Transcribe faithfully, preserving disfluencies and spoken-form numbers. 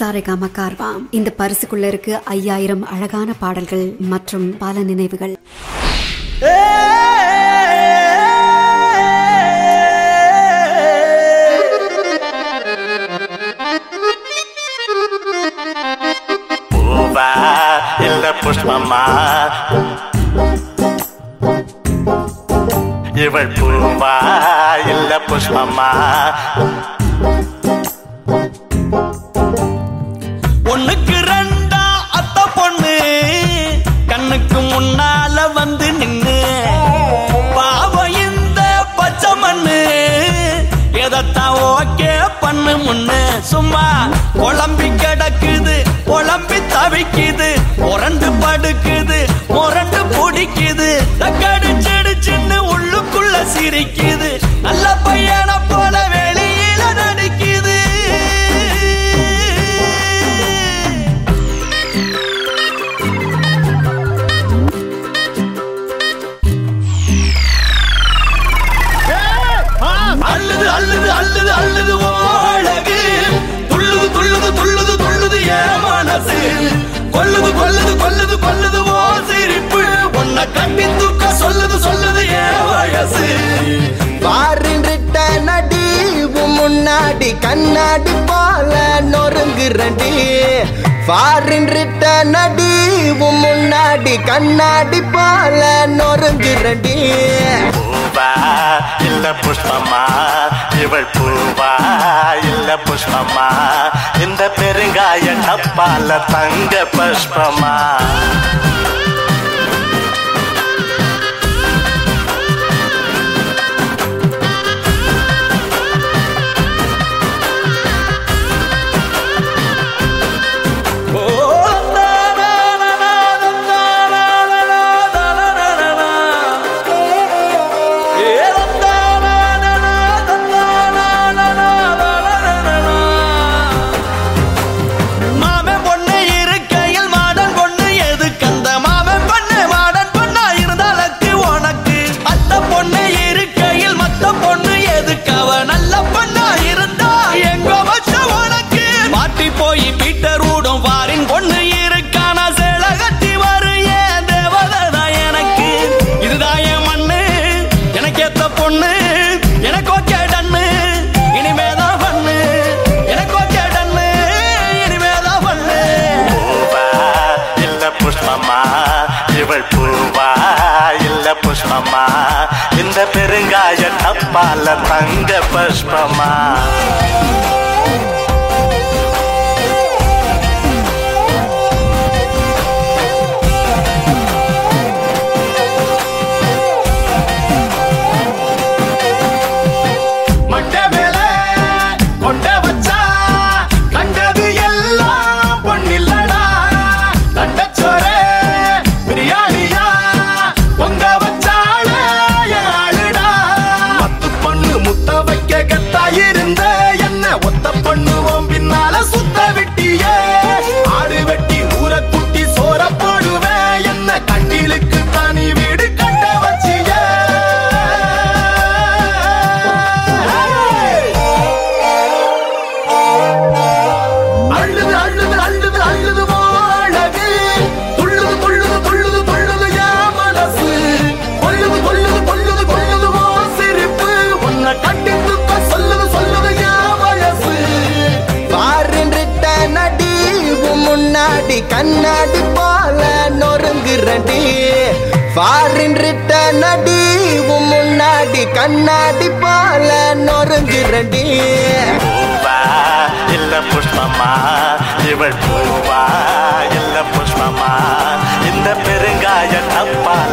சாரேகாமா கார்வாம். இந்த பரிசுக்குள்ள இருக்கு ஐயாயிரம் அழகான பாடல்கள் மற்றும் பல நினைவுகள். பூவா இல்ல புஷ்பமா, இவள் பூவா இல்ல புஷ்பமா, ஒண்ணுக்கு ரெண்டா அத்த பொண்ணு கண்ணுக்கு முன்னால வந்து நின்னு பாவம் இந்த பச்சை மண்ணு எதத்தான் ஓகே பண்ணு முன்னு. சும்மா குழம்பி கிடக்குது குழம்பி தவிக்குது முரண்டு படுக்குது முரண்டு பிடிக்குது கடிச்சிடுச்சுன்னு உள்ளுக்குள்ள சிரிக்குது நல்ல பையன போல வெளியில நடிக்குது. அள்ளுது அள்ளுது அள்ளுது அள்ளுது அழகு துள்ளுது துள்ளுது துள்ளுது துள்ளுது ஏன் மனசு கொல்லுது கொல்லுது கொல்லுது கொல்லுது ஓ சிரிப்பு உன்னை கட்டி தூக்க சொல்லுது சொல்லுது ஏன் வயசு. பாருட்ட நடி முன்னாடி கண்ணாடி போல நொறுங்குறடி, பாருட்ட நடி முன்னாடி கண்ணாடி போல நொறுங்குறடி. பூவா இல்ல புஷ்பமா, இவள் பூவா இல்ல புஷ்பமா, இந்த பெருங்காய டப்பால தங்க புஷ்பமா. இவள் பூவா இல்ல புஷ்பமா, இந்த பெருங்காய டப்பால தங்க புஷ்பமா. கண்ணாடி போல நொறுங்குறடி, பாருட்ட நடி முன்னாடி கண்ணாடி போல நொறுங்குறடி. பூவா இல்ல புஷ்பமா, இவள் பூவா இல்ல புஷ்பமா, இந்த பெருங்காய டப்பால